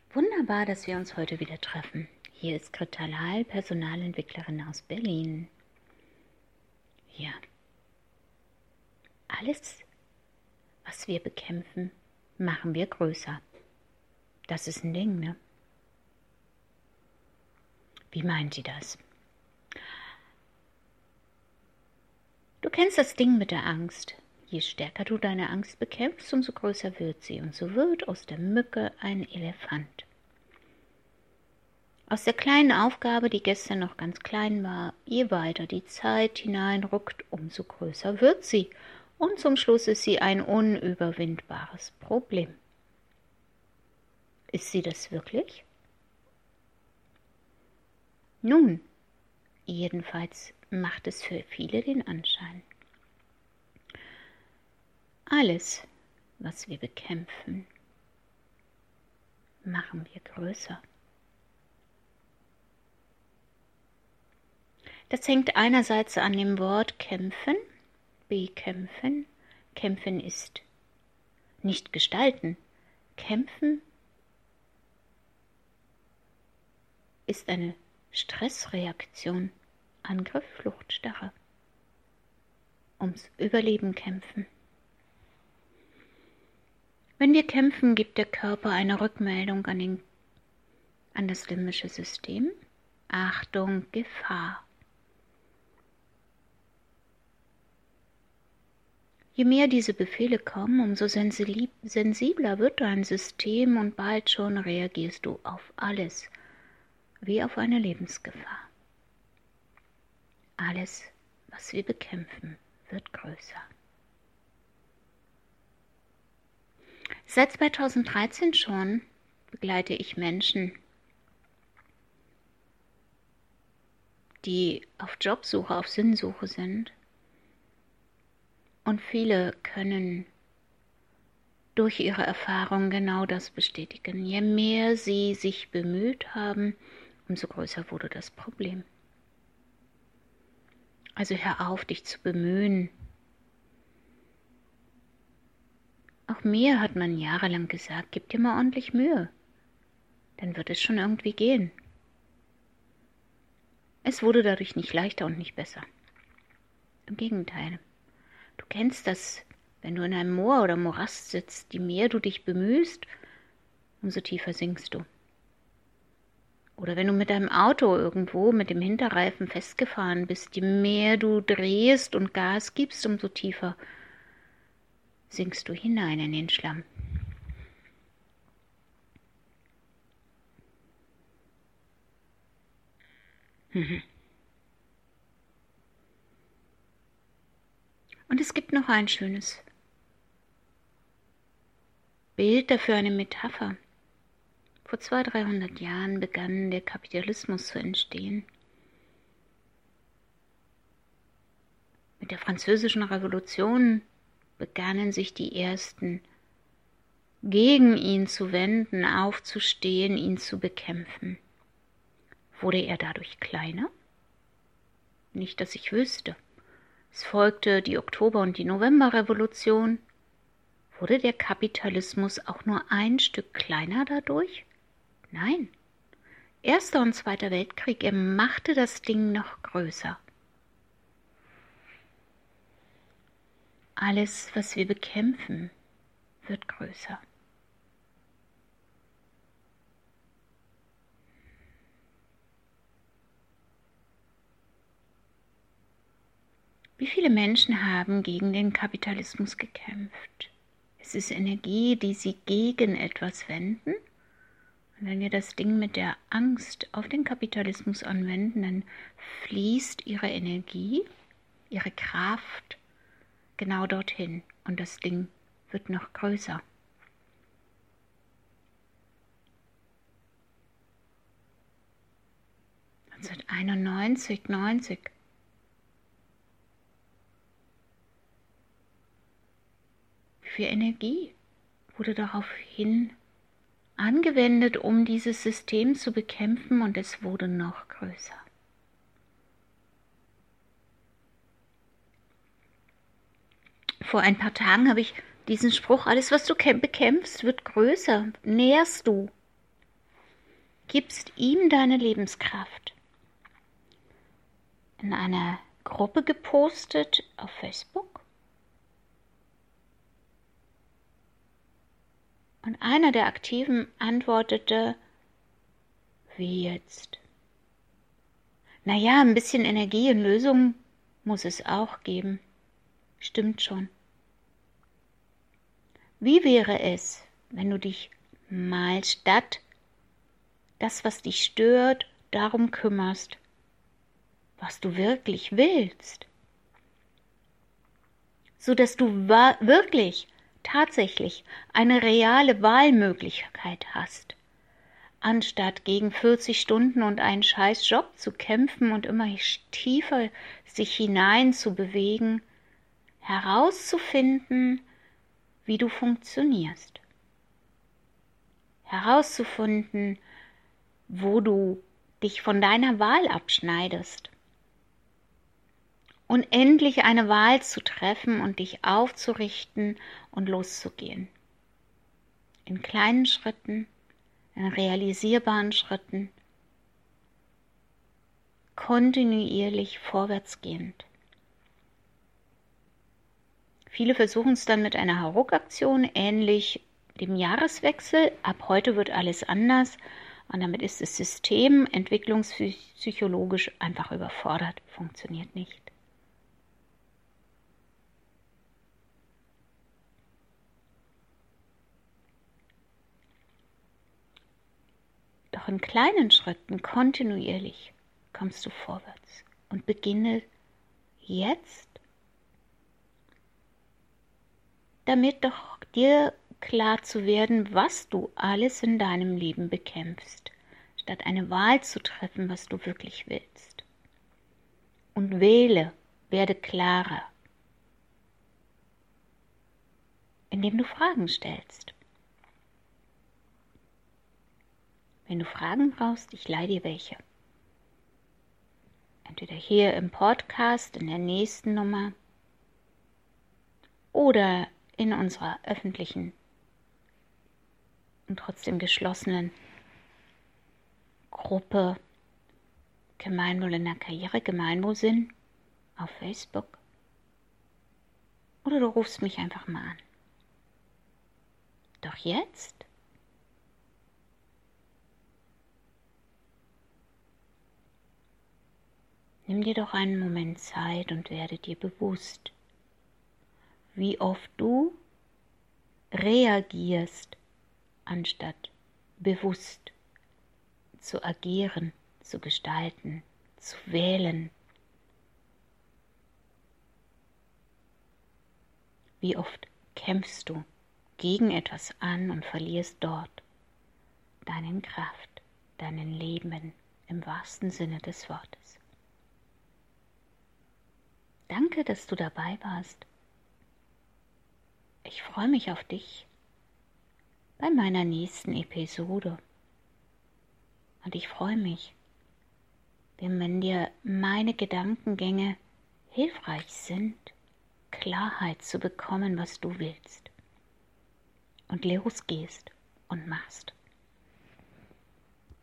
Wunderbar, dass wir uns heute wieder treffen. Hier ist Grit Talal, Personalentwicklerin aus Berlin. Ja, alles, was wir bekämpfen, machen wir größer. Das ist ein Ding, ne? Wie meint sie das? Du kennst das Ding mit der Angst. Je stärker du deine Angst bekämpfst, umso größer wird sie. Und so wird aus der Mücke ein Elefant. Aus der kleinen Aufgabe, die gestern noch ganz klein war, je weiter die Zeit hineinrückt, umso größer wird sie. Und zum Schluss ist sie ein unüberwindbares Problem. Ist sie das wirklich? Nun, jedenfalls macht es für viele den Anschein. Alles, was wir bekämpfen, machen wir größer. Das hängt einerseits an dem Wort kämpfen, bekämpfen. Kämpfen ist nicht gestalten. Kämpfen ist eine Stressreaktion, Angriff, Flucht, Starre. Ums Überleben kämpfen. Wenn wir kämpfen, gibt der Körper eine Rückmeldung an das limbische System. Achtung, Gefahr. Je mehr diese Befehle kommen, umso sensibler wird dein System und bald schon reagierst du auf alles, wie auf eine Lebensgefahr. Alles, was wir bekämpfen, wird größer. Seit 2013 schon begleite ich Menschen, die auf Jobsuche, auf Sinnsuche sind. Und viele können durch ihre Erfahrung genau das bestätigen. Je mehr sie sich bemüht haben, umso größer wurde das Problem. Also hör auf, dich zu bemühen. Auch mir hat man jahrelang gesagt, gib dir mal ordentlich Mühe, dann wird es schon irgendwie gehen. Es wurde dadurch nicht leichter und nicht besser. Im Gegenteil. Du kennst das, wenn du in einem Moor oder Morast sitzt, je mehr du dich bemühst, umso tiefer sinkst du. Oder wenn du mit deinem Auto irgendwo mit dem Hinterreifen festgefahren bist, je mehr du drehst und Gas gibst, umso tiefer sinkst du hinein in den Schlamm. Und es gibt noch ein schönes Bild dafür, eine Metapher. Vor 200-300 Jahren begann der Kapitalismus zu entstehen. Mit der Französischen Revolution begannen sich die Ersten gegen ihn zu wenden, aufzustehen, ihn zu bekämpfen. Wurde er dadurch kleiner? Nicht, dass ich wüsste. Es folgte die Oktober- und die Novemberrevolution. Wurde der Kapitalismus auch nur ein Stück kleiner dadurch? Nein. Erster und Zweiter Weltkrieg, er machte das Ding noch größer. Alles, was wir bekämpfen, wird größer. Wie viele Menschen haben gegen den Kapitalismus gekämpft? Es ist Energie, die sie gegen etwas wenden. Und wenn wir das Ding mit der Angst auf den Kapitalismus anwenden, dann fließt ihre Energie, ihre Kraft genau dorthin. Und das Ding wird noch größer. Seit 90. Wie viel Energie wurde daraufhin angewendet, um dieses System zu bekämpfen, und es wurde noch größer. Vor ein paar Tagen habe ich diesen Spruch, alles was du bekämpfst, wird größer, nährst du. gibst ihm deine Lebenskraft. In einer Gruppe gepostet auf Facebook. Und einer der Aktiven antwortete, wie jetzt? Naja, ein bisschen Energie und Lösung muss es auch geben. Stimmt schon. Wie wäre es, wenn du dich mal statt das, was dich stört, darum kümmerst, was du wirklich willst, so dass du wirklich, tatsächlich eine reale Wahlmöglichkeit hast, anstatt gegen 40 Stunden und einen scheiß Job zu kämpfen und immer tiefer sich hinein zu bewegen, herauszufinden, wie du funktionierst, herauszufinden, wo du dich von deiner Wahl abschneidest und endlich eine Wahl zu treffen und dich aufzurichten und loszugehen. In kleinen Schritten, in realisierbaren Schritten, kontinuierlich vorwärtsgehend. Viele versuchen es dann mit einer Hauruck-Aktion, ähnlich dem Jahreswechsel. Ab heute wird alles anders und damit ist das System entwicklungspsychologisch einfach überfordert, funktioniert nicht. Doch in kleinen Schritten kontinuierlich kommst du vorwärts und beginne jetzt damit doch dir klar zu werden, was du alles in deinem Leben bekämpfst, statt eine Wahl zu treffen, was du wirklich willst. Und wähle, werde klarer, indem du Fragen stellst. Wenn du Fragen brauchst, ich leihe dir welche. Entweder hier im Podcast, in der nächsten Nummer oder in unserer öffentlichen und trotzdem geschlossenen Gruppe Gemeinwohl in der Karriere, Gemeinwohlsinn auf Facebook. Oder du rufst mich einfach mal an. Doch jetzt nimm dir doch einen Moment Zeit und werde dir bewusst, wie oft du reagierst, anstatt bewusst zu agieren, zu gestalten, zu wählen. Wie oft kämpfst du gegen etwas an und verlierst dort deinen Kraft, deinen Leben im wahrsten Sinne des Wortes. Danke, dass du dabei warst. Ich freue mich auf dich bei meiner nächsten Episode. Und ich freue mich, wenn dir meine Gedankengänge hilfreich sind, Klarheit zu bekommen, was du willst. Und losgehst und machst.